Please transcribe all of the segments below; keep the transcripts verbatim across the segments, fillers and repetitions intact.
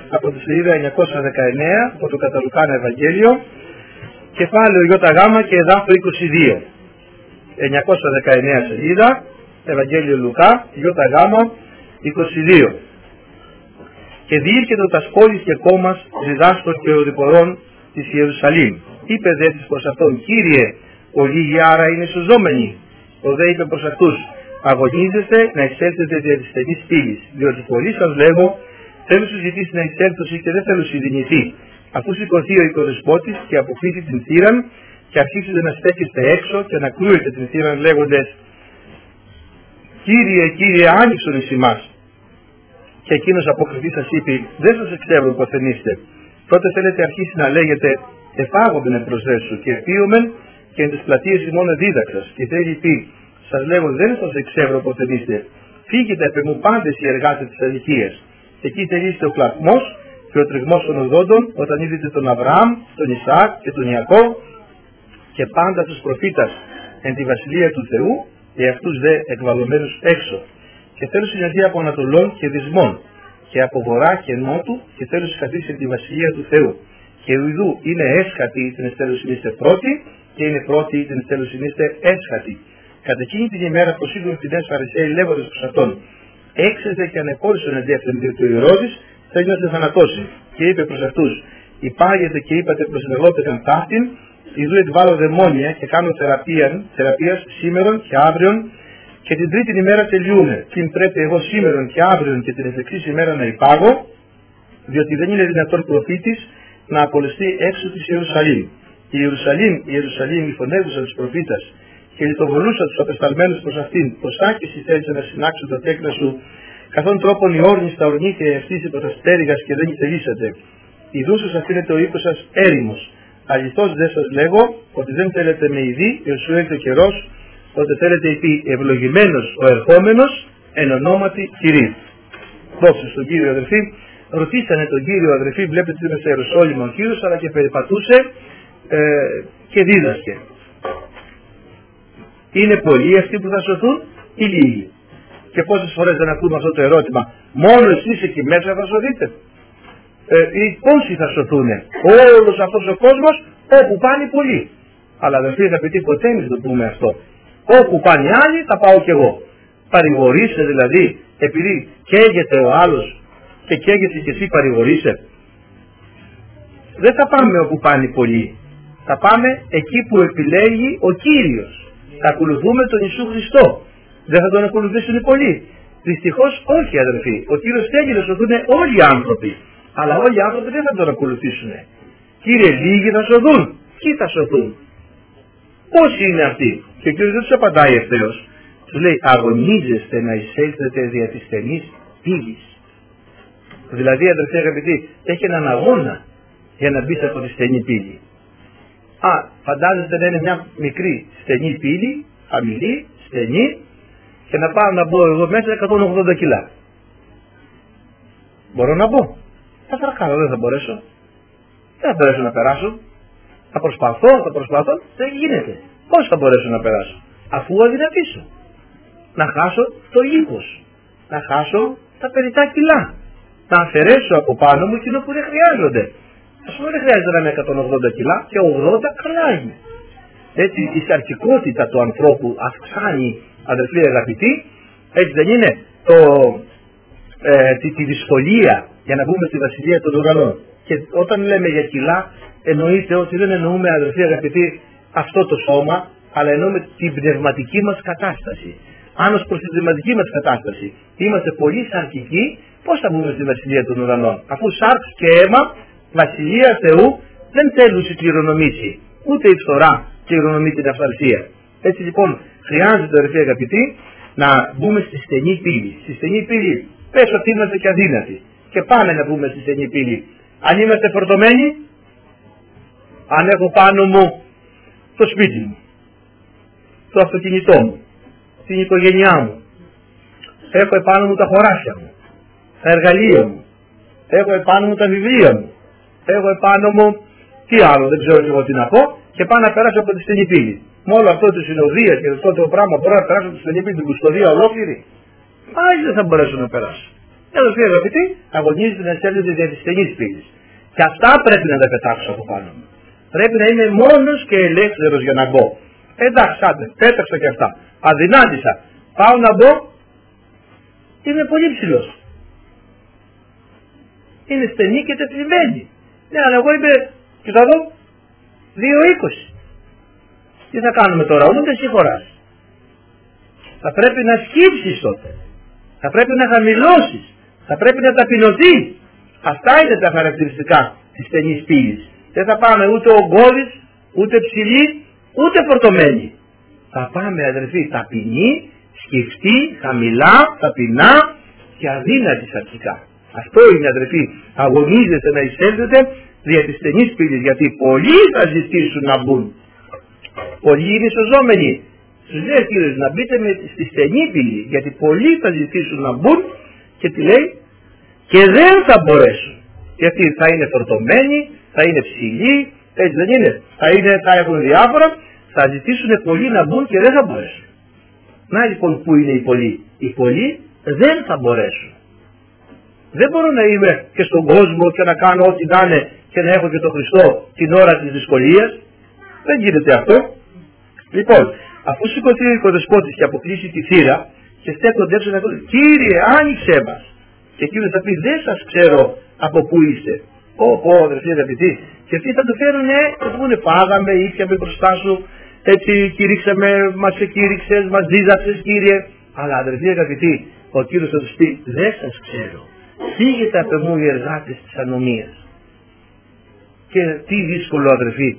από τη σελίδα εννιακόσια δεκαεννέα από το Καταλουκάνα Ευαγγέλιο, κεφάλαιο ΙΓ και εδάφιο είκοσι δύο. εννιακόσια δεκαεννέα σελίδα, Ευαγγέλιο Λουκά, ΙΓ είκοσι δύο. Και διήρκετο τας πόλης και κόμμας διδάσκων και οδηπορών της Ιερουσαλήμ. Είπε δε της προς αυτόν, Κύριε, πολλοί άρα είναι σωζόμενοι. Ο δε είπε προς αυτούς, αγωνίζεστε να εισέλθετε δια της στενής πύλης, διότι πολλοί σας λέγω, θέλουν σου ζητήσει να εισέλθωση και δεν θέλουν συντηνηθεί. Αφού σηκωθεί ο οικοδεσπότης και αποφύγει την θύραν και αρχίσετε να στέκεστε έξω και να κλούετε την θύραν λέγοντες, Κύριε, Κύριε, άνοιξον εις ημάς. Και εκείνος αποκριθεί σας είπε, δεν σας εξεύρω ποθεν είστε. Τότε θέλετε αρχίσει να λέγετε, εφάγομεν εν προσθέσου και επίομεν και εν τις πλατείες ημών δίδαξας. Και θέλει πει, σας λέγω δεν σας εξεύρω ποθεν είστε. Φύγετε επ' εμού πάντες οι εργάτες της αδικίας. Εκεί τελείστε ο κλαπμός και ο τριγμός των οδόντων όταν είδετε τον Αβραάμ, τον Ισαάκ και τον Ιακώβ και πάντα τους προφήτας εν τη βασιλεία του Θεού και αυτούς δε εκβαλωμένους έξω. Και θέλω συναντία από Ανατολών και Δυσμών και από Βορρά και Νότου και θέλω καθίσει τη βασιλεία του Θεού. Και ουδού είναι έσχατοι την εστέλουσιν πρώτη και είναι πρώτη την εστέλουσιν έσχατοι. Κατά εκείνη την ημέρα προσήγουν την έσφαρισέοι λέγοντες προς αυτόν. Έξεζε και ανεπόλυσον εντεύθεν διότι ο Ηρώδης θέλει να σε θανατώσει. Και είπε προς αυτούς, υπάγετε και είπατε προς μελόπαιθεν ταύτην, ιδού εντβάλλω δαιμόνια και κάνω θεραπείαν, θεραπείας σήμερον και αύριον και την τρίτη ημέρα τελειούνε. Την πρέπει εγώ σήμερον και αύριον και την εφεξής ημέρα να υπάγω, διότι δεν είναι δυνατόν προφήτης να απολεστεί έξω της Ιερουσαλήμ. Η Ιερουσαλήμ, η Ιερουσαλήμ η φωνεύουσα τους προφήτας και λιτοβολούσα τους απεσταλμένους προς αυτήν, πως άκηση θέλησε να συνάξω τα τέκνα σου, καθόν τρόπον η όρνη στα ορνή και ευθύς υπό τα στέριγας και δεν θελήσατε. Η δούσος αφήνεται ο οίκος σας έρημος. Αληθώς δεν σας λέγω ότι δεν θέλετε με ειδή, και σου έρθει ο καιρός, ότι θέλετε πει ευλογημένος ο ερχόμενος εν ονόματι Κυρίου. Δόξα στον Κύριο αδερφοί. Ρωτήσανε τον Κύριο αδερφοί, βλέπετε ότι είναι σε Ιερουσάλημ ο Κύριος, αλλά και περιπατούσε ε, και δίδασκε. Είναι πολλοί αυτοί που θα σωθούν ή λίγοι? Και πόσες φορές δεν ακούμε αυτό το ερώτημα, μόνο εσείς εκεί μέσα θα σωθείτε? Ε, ή πόσοι θα σωθούνε? Όλος αυτός ο κόσμος, όπου πάνε πολλοί. Αλλά αδερφοί αγαπητοί, ποτέ εμείς δεν το πούμε αυτό. Όπου πάνε άλλοι θα πάω κι εγώ. Παρηγορείσαι δηλαδή επειδή καίγεται ο άλλος και καίγεσαι κι εσύ παρηγορείσαι? Δεν θα πάμε όπου πάνε πολλοί. Θα πάμε εκεί που επιλέγει ο Κύριος. Θα ακολουθούμε τον Ιησού Χριστό. Δεν θα τον ακολουθήσουν οι πολλοί? Δυστυχώς όχι αδερφοί. Ο Κύριος θέλει να σωθούν όλοι οι άνθρωποι. Αλλά όλοι οι άνθρωποι δεν θα τον ακολουθήσουν. Κύριε, λίγοι θα σωθούν. Ποιοι θα σωθούν? Πόσοι είναι αυτοί? Και ο Κύριος δεν τους απαντάει ευθέως. Τους λέει, αγωνίζεστε να εισέλθετε δια της στενής πύλης. Δηλαδή αδερφοί αγαπητοί, έχει έναν αγώνα για να μπει από τη στενή πύλη. Α, φαντάζεστε να είναι μια μικρή στενή πύλη, χαμηλή, στενή, και να πάω να μπω εγώ μέσα εκατόν ογδόντα κιλά. Μπορώ να μπω? Θα φρακάρω, δεν θα μπορέσω. Δεν θα μπορέσω να περάσω. Θα προσπαθώ, θα προσπαθώ, δεν γίνεται. Πώς θα μπορέσω να περάσω? Αφού αδυνατήσω. Να χάσω το ύπος. Να χάσω τα περιττά κιλά. Να αφαιρέσω από πάνω μου εκείνο που δεν χρειάζονται. Ας πούμε δεν χρειάζεται να είναι εκατόν ογδόντα κιλά και ογδόντα καλά είναι. Έτσι η σαρκικότητα του ανθρώπου αυξάνει αδερφοί αγαπητοί, έτσι δεν είναι, το, ε, τη, τη δυσκολία για να μπούμε στη βασιλεία των ουρανών. Και όταν λέμε για κιλά εννοείται ότι δεν εννοούμε αδερφοί αγαπητοί αυτό το σώμα, αλλά εννοούμε την πνευματική μας κατάσταση. Αν ως προς την πνευματική μας κατάσταση είμαστε πολύ σαρκικοί, πώς θα μπούμε στη βασιλεία των ουρανών? Αφού σάρξ και αίμα, βασιλεία Θεού δεν θέλουν η κληρονομήσει. Ούτε η φθορά κληρονομεί την αυθαρσία. Έτσι λοιπόν χρειάζεται αδερφοί αγαπητοί να μπούμε στη στενή πύλη. Στη στενή πύλη πες ότι είμαστε και αδύνατοι. Και πάμε να μπούμε στη στενή πύλη. Αν είμαστε φορτωμένοι, αν έχω πάνω μου το σπίτι μου, το αυτοκίνητό μου, την οικογένειά μου, έχω επάνω μου τα χωράσια μου, τα εργαλεία μου, έχω επάνω μου τα βιβλία μου, έχω επάνω μου τι άλλο, δεν ξέρω εγώ τι να πω, και πάω να περάσω από τη στενή πύλη. Με όλο αυτό τη συνοδεία και αυτό το πράγμα μπορώ να περάσω από τη στενή πύλη, την κουστοδία ολόκληρη. Πάλι δεν θα μπορέσω να περάσω. Αδελφοί αγαπητοί, αγωνίζεται να στέλνεται δια της στενής πύλης. Και αυτά πρέπει να τα πετάξω από πάνω μου. Πρέπει να είμαι μόνος και ελεύθερος για να μπω. Εντάξει, άντε, πέταξα και αυτά. Αδυνάτησα. Πάω να μπω. Είναι πολύ ψηλός. Είναι στενή και τετριμένη. Ναι, αλλά εγώ είμαι, κοιτά εδώ, δύο είκοσι. Τι θα κάνουμε τώρα, ούτε εσύ χωράς. Θα πρέπει να σκύψεις τότε. Θα πρέπει να χαμηλώσεις. Θα πρέπει να ταπεινωθείς. Αυτά είναι τα χαρακτηριστικά της στενής πύλης. Δεν θα πάμε ούτε ογκώδεις, ούτε ψηλοί, ούτε φορτωμένοι. Θα πάμε, αδερφοί, ταπεινοί, σκυφτοί, χαμηλά, ταπεινά και αδύνατοι αρχικά. Αυτό είναι, αδερφοί, αγωνίζεται να εισέλθετε δια της στενής πύλης, γιατί πολλοί θα ζητήσουν να μπουν. Πολλοί είναι σωζόμενοι. Στους λέει ο Κύριος να μπείτε με, στη στενή πύλη, γιατί πολλοί θα ζητήσουν να μπουν και τι λέει, και δεν θα μπορέσουν. Γιατί θα είναι φορτωμένοι, θα είναι ψηλοί, έτσι δεν είναι, θα, είναι, θα έχουν διάφορα, θα ζητήσουν πολλοί να μπουν και δεν θα μπορέσουν. Να λοιπόν που είναι οι πολλοί. Οι πολλοί δεν θα μπορέσουν. Δεν μπορώ να είμαι και στον κόσμο και να κάνω ό,τι να είναι και να έχω και τον Χριστό την ώρα της δυσκολίας. Δεν γίνεται αυτό. Λοιπόν, αφού σηκωθεί ο οικοδεσπότης και αποκλείσει τη θύρα και στέκονται έξω να πει, Κύριε, άνοιξέ μας. Και εκείνος θα πει, δεν σας ξέρω από πού είστε. Πω, πω, αδερφοί αγαπητοί. Και αυτοί θα του φέρουν, ναι, θα του πούνε, φάγαμε, ήπιαμε μπροστά σου, έτσι κηρύξαμε, μας εκήρυξες, μας δίδαξες, Κύριε. Αλλά αδερφοί αγαπητοί, ο Κύριος θα τους πει, δεν σας ξέρω. Φύγετε από μου οι εργάτες της ανομίας. Και τι δύσκολο, αδερφοί.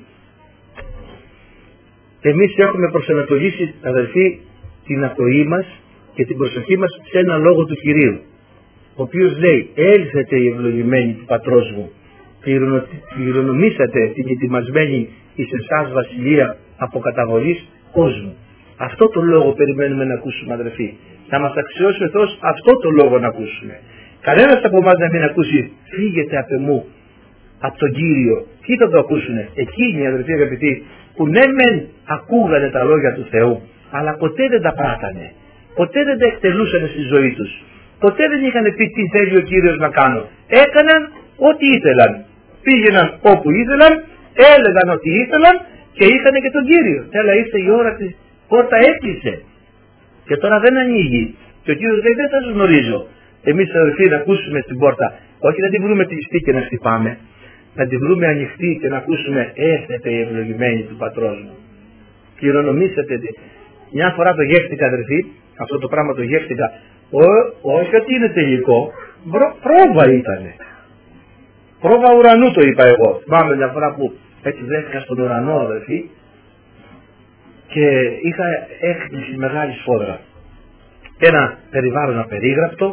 Εμείς έχουμε προσανατολίσει, αδερφοί, την ακοή μας και την προσοχή μας σε ένα λόγο του Κυρίου, ο οποίος λέει, έλθετε οι ευλογημένοι του πατρός μου, κληρονομήσατε την ετοιμασμένη εις εσάς βασιλεία από καταβολής κόσμου. Αυτό το λόγο περιμένουμε να ακούσουμε, αδερφοί. Να μας αξιώσει ο Θεός αυτό το λόγο να ακούσουμε. Κανένας από εμάς να μην ακούσει, φύγετε από εμού, από τον Κύριο. Ποιοι θα το ακούσουνε? Εκείνοι, αδερφοί αγαπητοί, που ναι μεν ακούγανε τα λόγια του Θεού, αλλά ποτέ δεν τα πράτανε. Ποτέ δεν τα εκτελούσαν στη ζωή τους. Ποτέ δεν είχαν πει τι θέλει ο Κύριος να κάνω. Έκαναν ό,τι ήθελαν. Πήγαιναν όπου ήθελαν, έλεγαν ό,τι ήθελαν και είχαν και τον Κύριο. Αλλά ήρθε η ώρα της πόρτα έκλεισε. Και τώρα δεν ανοίγει. Και ο Κύριος λέει, δεν θα σας γνωρίζω. Εμείς αδερφοί να ακούσουμε στην πόρτα, όχι να την βρούμε κλειστή και να χτυπάμε, να την βρούμε ανοιχτή και να ακούσουμε, έρθετε οι ευλογημένοι του πατρός μου. Κληρονομήσατε. Μια φορά το γεύτηκα, αδερφοί, αυτό το πράγμα το γεύτηκα, όχι ότι είναι τελικό, πρόβα ήτανε. Πρόβα ουρανού το είπα εγώ. Θυμάμαι μια φορά που έτσι βρέθηκα στον ουρανό, αδερφοί, και είχα έκπληξη μεγάλη σφόδρα. Ένα περιβάλλον απερίγραπτο,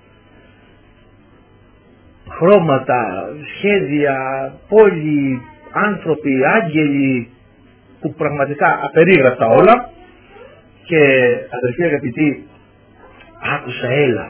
χρώματα, σχέδια, πόλοι, άνθρωποι, άγγελοι, που πραγματικά απερίγραπτα όλα. Και αδερφοί αγαπητοί, άκουσα έλα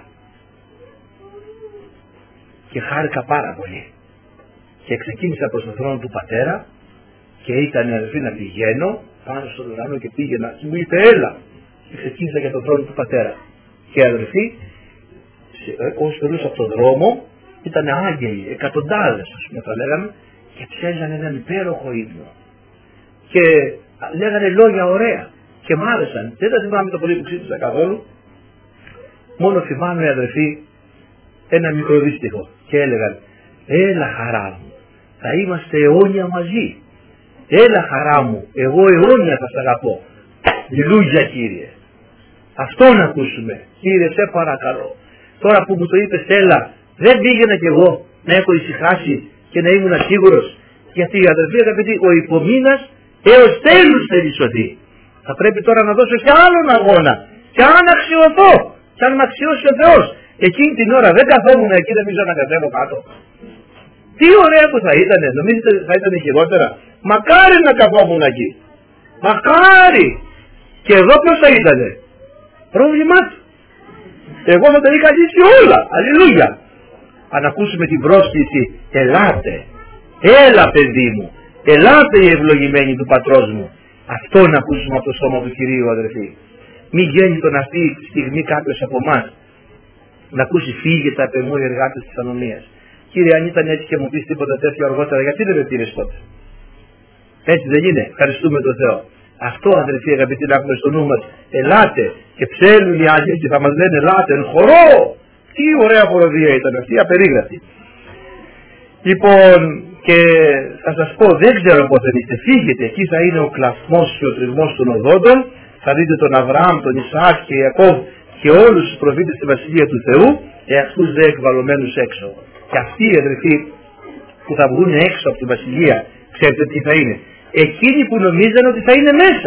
και χάρηκα πάρα πολύ και ξεκίνησα προς τον θρόνο του Πατέρα και ήταν, αδερφοί, να πηγαίνω πάνω στον ουρανό και πήγαινα και μου είπε έλα και ξεκίνησα για τον θρόνο του Πατέρα. Και αδερφοί, όσοι περνούσα από τον δρόμο ήταν άγγελοι, εκατοντάδες ας πούμε θα λέγαμε, και ψέζανε έναν υπέροχο ύπνο και λέγανε λόγια ωραία και μ' άρεσαν. Δεν τα θυμάμαι το πολύ που ξύπνησα καθόλου. Μόνο θυμάμαι, αδερφοί, ένα μικρό δύστιχο και έλεγαν, έλα χαρά μου, θα είμαστε αιώνια μαζί. Έλα χαρά μου, εγώ αιώνια θα σ' αγαπώ. Λιλούγια, Κύριε. Αυτό να ακούσουμε. Κύριε, σε παρακαλώ. Τώρα που μου το είπες έλα, δεν πήγαινα κι εγώ να έχω ησυχάσει και να ήμουν σίγουρος. Γιατί, αδερφοί αγαπητοί, ο υπομείνας έως τέλους θέλει σωθεί. Θα πρέπει τώρα να δώσω και άλλον αγώνα. Και αν αξιωθώ, και αν με αξιώσει ο Θεός, εκείνη την ώρα δεν καθόμουν εκεί, δεν μίζω να κατέβω κάτω. Τι ωραία που θα ήταν, νομίζετε θα ήταν χειρότερα? Μακάρι να καθόμουν εκεί. Μακάρι. Και εδώ ποιος θα ήτανε? Πρόβλημά του. Εγώ θα τα είχα λύσει όλα. Αλληλούια. Αν ακούσουμε την πρόσκληση, ελάτε. Έλα παιδί μου. Ελάτε οι ευλογημένοι του πατρός μου. Αυτό να ακούσουμε από το σώμα του Κυρίου, αδερφοί. Μην γέννητον αυτή τη στιγμή κάποιος από εμάς να ακούσει φύγετε απ' εμού οι εργάτες της ανομίας. Κύριε, αν ήταν έτσι και μου πεις τίποτα τέτοιο αργότερα, γιατί δεν με πήρες τότε? Έτσι δεν είναι? Ευχαριστούμε τον Θεό. Αυτό, αδερφοί αγαπητοί, να έχουμε στο νου μας. Ελάτε, και ψέλνουν οι άγγελοι και θα μας λένε ελάτε εν χορό. Τι ωραία χοροδία ήταν αυτή, απερίγραπτη. Λοιπόν, και θα σας πω, δεν ξέρω πώς θα είστε. Φύγετε, εκεί θα είναι ο κλαθμός και ο τριγμός των οδόντων. Θα δείτε τον Αβραάμ, τον Ισαάκ και Ιακώβ και όλους τους προφήτες στη Βασιλεία του Θεού, εαυτούς δε εκβαλωμένους έξω. Και αυτοί οι αδερφοί που θα βγουν έξω από τη Βασιλεία, ξέρετε τι θα είναι? Εκείνοι που νομίζαν ότι θα είναι μέσα.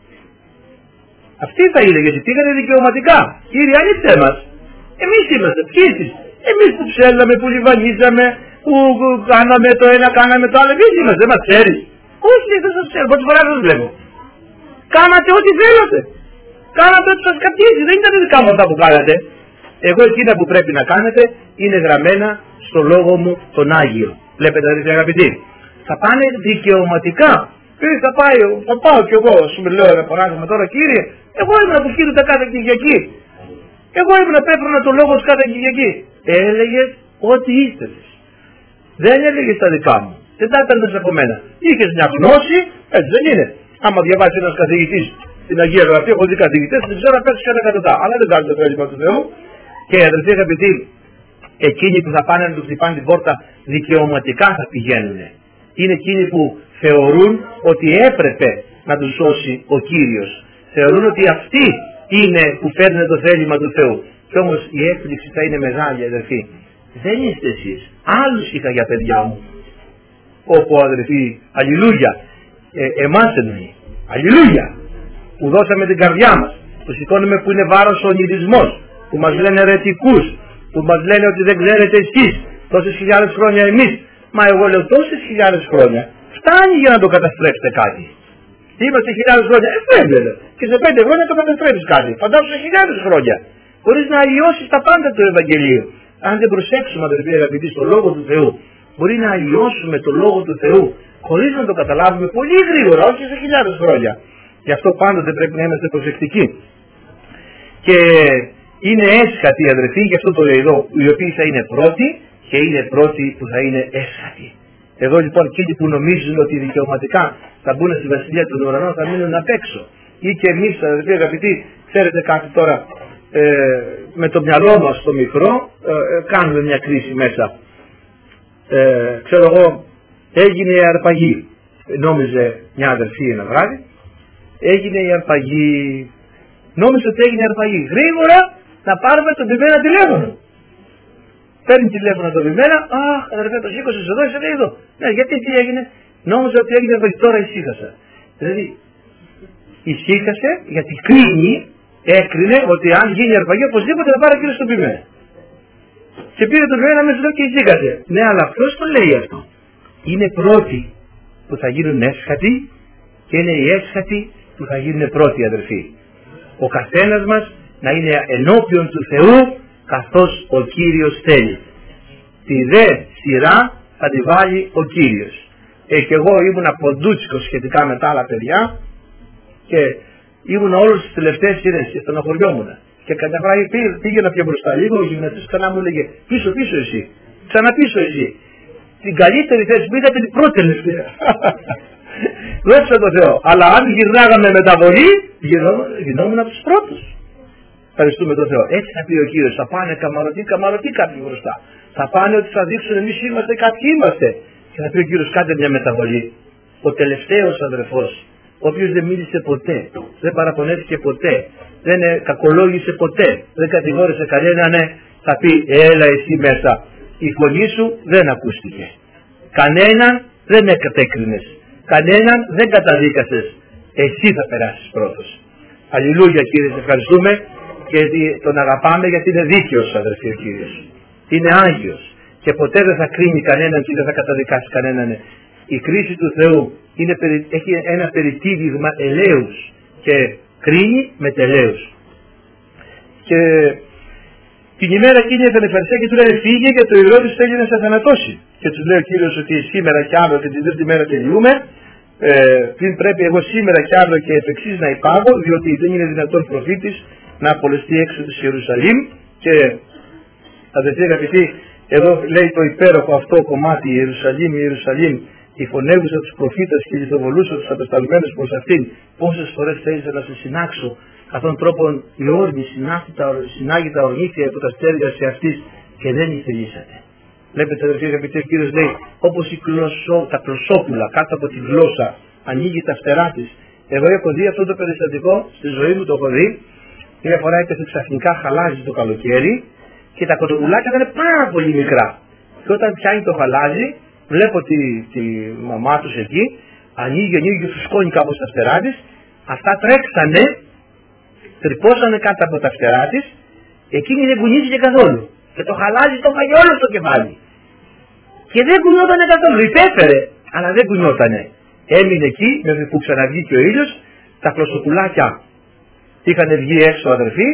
Αυτοί θα είναι, γιατί πήγανε δικαιωματικά. Κύριε, ανήψέ μας. Εμείς είμαστε, ποιοι εσείς? Εμείς που ψέλναμε, που λιβανίζαμε, που κάναμε το ένα, κάναμε το άλλο. Εμείς είμαστε, δεν μας ξέρεις? Όχι, δεν σας ξέρω, πρώτη φορά σας βλέπω. Κάνατε ό,τι θέλατε. Κάνατε ό,τι σας καπτίζει. Δεν ήταν δικά μου αυτά που κάνατε. Εγώ εκείνα που πρέπει να κάνετε είναι γραμμένα στο λόγο μου τον Άγιο. Βλέπετε, αδερφοί αγαπητοί. Θα πάνε δικαιωματικά. Κύριε, θα, πάει, θα πάω κι εγώ, σου με λέω ένα παράδειγμα τώρα, κύριε, εγώ ήμουν που κοίτατα κάθε Κυριακή. Εγώ ήμουν πέφρανα το λόγο κάθε Κυριακή. Έλεγες ότι είστε εσείς. Δεν έλεγες τα δικά μου. Δεν τα ήταν μέσα από μένα. Είχες μια γνώση, έτσι δεν είναι? Άμα διαβάσει ένας καθηγητής στην Αγία Γραφή, έχω δει καθηγητές, δεν ξέρω να πέσει κατά κατωτά. Αλλά δεν κάνει το θέλημα του Θεού. Και αδερφοί αγαπητοί, εκείνοι που θα πάνε να του χτυπάνε την πόρτα δικαιωματικά θα πηγαίνουν. Είναι εκείνοι που θεωρούν ότι έπρεπε να τους σώσει ο Κύριος. Θεωρούν ότι αυτοί είναι που φέρνουν το θέλημα του Θεού. Και όμως η έκπληξη θα είναι μεγάλη, αδερφοί. Δεν είστε εσείς. Άλλους είχα για παιδιά μου. Όπου αδερφοί, αλληλούια, ε, εμάς εννοεί. Αλληλούια. Που δώσαμε την καρδιά μας. Που σηκώνουμε που είναι βάρος ο ονειρισμός. Που μας λένε αιρετικούς. Που μας λένε ότι δεν ξέρετε εσείς. Τόσες χιλιάδες χρόνια εμείς. Μα εγώ λέω τόσες χιλιάδες χρόνια φτάνει για να το καταστρέψετε κάτι. Είμαστε χιλιάδες χρόνια, ε, πέντε. Και σε πέντε χρόνια το καταστρέψεις κάτι. Φαντάσου σε χιλιάδες χρόνια. Χωρίς να αλλοιώσεις τα πάντα του Ευαγγελίου. Αν δεν προσέξουμε, αδερφοί αγαπητοί, στο λόγο του Θεού, μπορεί να αλλοιώσουμε το λόγο του Θεού χωρίς να το καταλάβουμε πολύ γρήγορα, όχι σε χιλιάδες χρόνια. Γι' αυτό πάντοτε πρέπει να είμαστε προσεκτικοί. Και είναι έσχατοι αδερφοί, γι' αυτό το λέει εδώ, οι οποίοι θα είναι πρώτοι και είναι πρώτοι που θα είναι έσχατοι. Εδώ λοιπόν εκείνοι που νομίζουν ότι δικαιωματικά θα μπουν στη Βασιλεία των Ουρανών θα μείνουν απ' έξω. Ή και εμείς αδερφοί αγαπητοί, ξέρετε κάτι τώρα, ε, με το μυαλό μας το μικρό ε, ε, κάνουμε μια κρίση μέσα. Ε, ξέρω εγώ, έγινε η αρπαγή. Νόμιζε μια αδερφή ένα βράδυ, έγινε η αρπαγή. Νόμιζε ότι έγινε η αρπαγή. Γρήγορα να πάρουμε τον πιμένα τηλέφωνο. Παίρνει τηλέφωνο το πιμένα, αχ, αδερφέ, το σήκωσες εδώ, είσαι εδώ. Ναι, γιατί τι έγινε? Νόμιζα ότι έγινε αρπαγή, τώρα ησύχασα. Δηλαδή, ησύχασε γιατί κρίνει, έκρινε ότι αν γίνει η αρπαγή, οπωσδήποτε θα πάρει κύριο στον πιμένα. Και πήρε τον πιμένα μέσα εδώ και ησύχασε. Ναι, αλλά ποιος το λέει αυτό? Είναι πρώτοι που θα γίνουν έσχατοι και είναι οι έσχατοι που θα γίνουν πρώτοι, αδερφοί. Ο καθένας μας να είναι ενώπιον του Θεού καθώς ο Κύριος θέλει. Τη δε σειρά θα τη βάλει ο Κύριος. Ε, και εγώ ήμουν ποντούτσικος σχετικά με τα άλλα παιδιά και ήμουν όλες τις τελευταίες σειρές και στενοχωριόμουν. Και κατά φορά πήγαινα πιο μπροστά λίγο, ο γυμναστής ξανά μου έλεγε πίσω πίσω εσύ, ξαναπίσω εσύ. Την καλύτερη θέση μου ήταν την πρώτη τελευταία. Δόξα τω Θεώ. Αλλά αν γυρνάγαμε μεταβολή, γινόμουν από τους πρώτους. Ευχαριστούμε τον Θεό. Έτσι θα πει ο Κύριος. Θα πάνε καμαρωτοί, καμαρωτοί κάποιοι μπροστά. Θα πάνε ότι θα δείξουν εμείς είμαστε, κάποιοι είμαστε. Και θα πει ο Κύριος, κάντε μια μεταβολή. Ο τελευταίος αδερφός, ο οποίος δεν μίλησε ποτέ, δεν παραπονέθηκε ποτέ, δεν κακολόγησε ποτέ, δεν κατηγόρησε κανέναν, ναι, θα πει έλα εσύ μέσα. Η φωνή σου δεν ακούστηκε. Κανέναν δεν κατέκρινες. Κανέναν δεν καταδίκασες. Εσύ θα περάσεις πρώτος. Αλληλούια Κύριε, σε ευχαριστούμε και τον αγαπάμε γιατί είναι δίκαιος αδερφοί ο Κύριος. Είναι Άγιος και ποτέ δεν θα κρίνει κανέναν και δεν θα καταδικάσει κανέναν. Η κρίση του Θεού είναι, έχει ένα περιτύλιγμα ελέους και κρίνει με τελέους. Και την ημέρα εκείνη έφερε Φαρισαίοι και του λέει φύγε και το Ηρώδης θέλει να σε θανατώσει. Και τους λέει ο Κύριος ότι σήμερα και αύριο και την τρίτη μέρα τελειούμε. Ε, πριν πρέπει εγώ σήμερα και αύριο και εφ' εξής να υπάγω, διότι δεν είναι δυνατόν προφήτης να απολεστεί έξω της Ιερουσαλήμ. Και Αδελφοί αγαπητοί, εδώ λέει το υπέροχο αυτό κομμάτι, Ιερουσαλήμ, Ιερουσαλήμ, η φωνεύουσα τους προφήτες και λιθοβολούσα τους απεσταλμένους προς αυτήν. Πόσες φορές θέλησα να σε συνάξω, αυτόν τον τρόπο η όρνη συνάγει τα ορνήθια από τα στέρια σε αυτής και δεν ηθελήσατε. Βλέπετε αδελφοί αγαπητοί, ο Κύριος λέει, όπως η κλωσό, τα κλωσόπουλα κάτω από τη γλώσσα ανοίγει τα φτερά της. Εγώ έχω δει αυτό το περιστατικό, στη ζωή μου το έχω δει. Μια φορά έπεσε ξαφνικά χαλάζι το καλοκαίρι και τα κοτοπουλάκια ήταν πάρα πολύ μικρά. Και όταν πιάνει το χαλάζι, βλέπω τη, τη μαμά τους εκεί, ανοίγει, ανοίγει και φουσκώνει κάπως τα φτερά της. Αυτά τρέξανε, τρυπώσανε κάτω από τα φτερά της, εκείνη δεν κουνήθηκε καθόλου. Και το χαλάζι το φάγε όλο στο κεφάλι. Και δεν κουνιότανε καθόλου, υπέφερε, αλλά δεν κουνιότανε. Έμεινε εκεί, μέχρι που ξαναβγήκε ο ήλιος, τα κλωσοπουλάκια είχαν βγει έξω αδερφοί,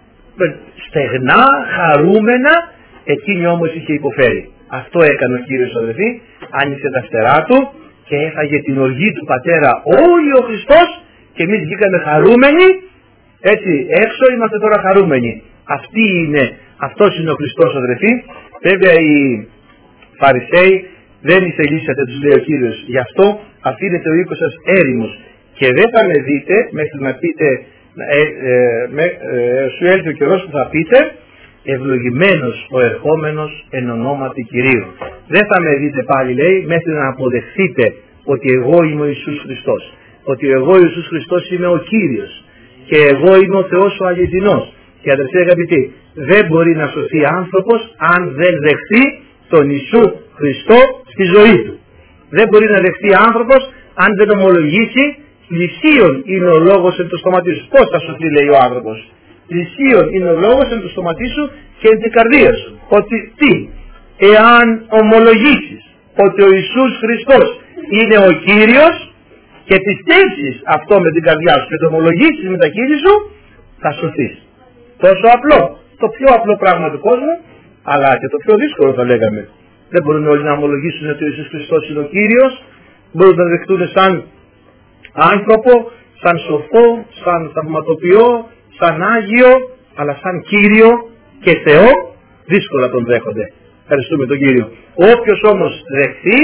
στεγνά, χαρούμενα, εκείνη όμως είχε υποφέρει. Αυτό έκανε ο Κύριος αδερφοί, άνοιξε τα φτερά του και έφαγε την οργή του πατέρα όλοι ο Χριστός και εμείς βγήκαμε χαρούμενοι, έτσι έξω είμαστε τώρα χαρούμενοι. Αυτή είναι, αυτός είναι ο Χριστός αδερφοί. Βέβαια οι Φαρισαίοι δεν ηθελήσατε, τους λέει ο Κύριος, γι' αυτό αφήνετε ο οίκος σας έρημος και δεν θα με δείτε μέχρι να πείτε, ε, ε, με, ε, σου έλθει ο καιρός που θα πείτε ευλογημένος ο ερχόμενος εν ονόματι Κυρίου. Δεν θα με δείτε πάλι, λέει, μέχρι να αποδεχθείτε ότι εγώ είμαι ο Ιησούς Χριστός, ότι εγώ ο Ιησούς Χριστός είμαι ο Κύριος και εγώ είμαι ο Θεός ο αληθινός. Και αδερφοί αγαπητοί, δεν μπορεί να σωθεί άνθρωπος αν δεν δεχθεί τον Ιησού Χριστό στη ζωή του. Δεν μπορεί να δεχθεί άνθρωπος αν δεν ομολογήσει πλησίον είναι ο λόγος εν το στόματί σου. Πώς θα σωθεί, λέει ο άνθρωπος? Πλησίον είναι ο λόγος εν το στόματί σου και εν την καρδία σου. Ότι τι? Εάν ομολογήσεις ότι ο Ιησούς Χριστός είναι ο Κύριος και πιστεύσεις αυτό με την καρδιά σου και το ομολογήσεις με τα χείλη σου, θα σωθείς. Τόσο απλό. Το πιο απλό πράγμα του κόσμου, αλλά και το πιο δύσκολο θα λέγαμε. Δεν μπορούν όλοι να ομολογήσουν ότι ο Ιησούς Χριστός είναι ο Κύριος, μπορούν να δεχτούν σαν άνθρωπο, σαν σοφό, σαν θαυματοποιό, σαν Άγιο, αλλά σαν Κύριο και Θεό, δύσκολα τον δέχονται. Ευχαριστούμε τον Κύριο. Όποιος όμως δεχθεί,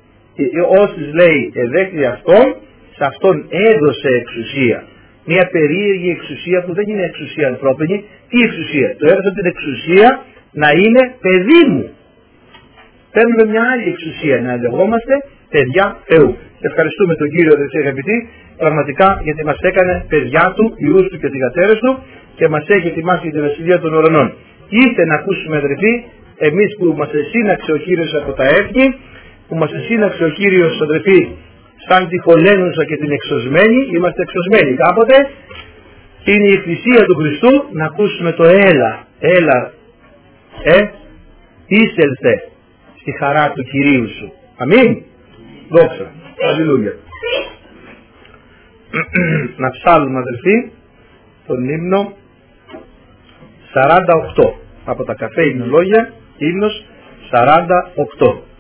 όσοι λέει εδέχθη αυτόν, σε αυτόν έδωσε εξουσία. Μια περίεργη εξουσία που δεν είναι εξουσία ανθρώπινη. Τι εξουσία? Το έδωσε την εξουσία να είναι παιδί μου. Παίρνουμε μια άλλη εξουσία, να λεγόμαστε παιδιά Θεού. Ευχαριστούμε τον Κύριο αδελφοί αγαπητοί, πραγματικά γιατί μας έκανε παιδιά του, ιούς του και θυγατέρες του και μας έχει ετοιμάσει για τη βασιλεία των ουρανών. Ήρθε να ακούσουμε αδελφοί, εμείς που μας εσύναξε ο Κύριος από τα έθνη, που μας εσύναξε ο Κύριος αδελφοί σαν τη χολένουσα και την εξωσμένη, είμαστε εξωσμένοι κάποτε και είναι η εκκλησία του Χριστού να ακούσουμε το έλα, έλα, ε, είσελθε στη χαρά του Κυρίου σου. Αμήν. Δόξα. Αλληλούια. Να ψάλουμε αδελφοί τον ύμνο σαράντα οκτώ από τα καφέ υμνολόγια, ύμνος σαράντα οκτώ.